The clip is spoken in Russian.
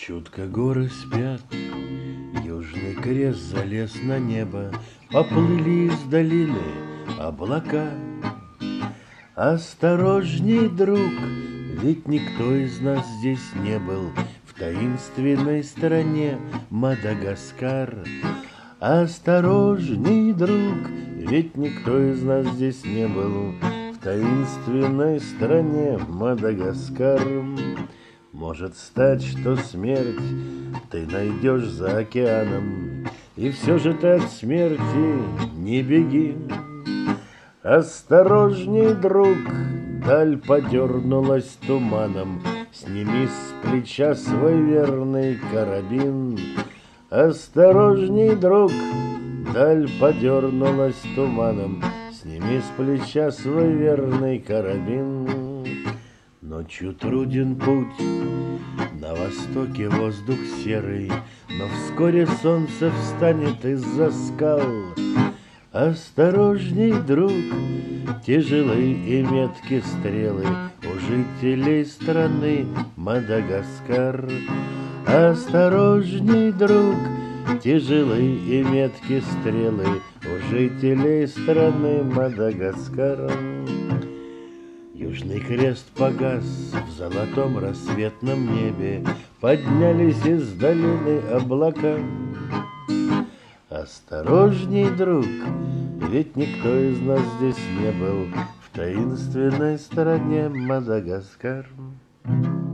Чутко горы спят, Южный крест залез на небо, Поплыли из долины облака. Осторожней, друг, ведь никто из нас здесь не был В таинственной стране Мадагаскар. Осторожней, друг, ведь никто из нас здесь не был В таинственной стране Мадагаскар. Может стать, что смерть ты найдешь за океаном, И все же ты от смерти не беги. Осторожней, друг, даль подернулась туманом, Сними с плеча свой верный карабин. Осторожней, друг, даль подернулась туманом, Сними с плеча свой верный карабин. Ночью труден путь, на востоке воздух серый, Но вскоре солнце встанет из-за скал. Осторожней, друг, тяжелы и метки стрелы У жителей страны Мадагаскар. Осторожней, друг, тяжелы и метки стрелы У жителей страны Мадагаскар. Южный крест погас в золотом рассветном небе, Поднялись из долины облака. Осторожней, друг, ведь никто из нас здесь не был В таинственной стране Мадагаскар.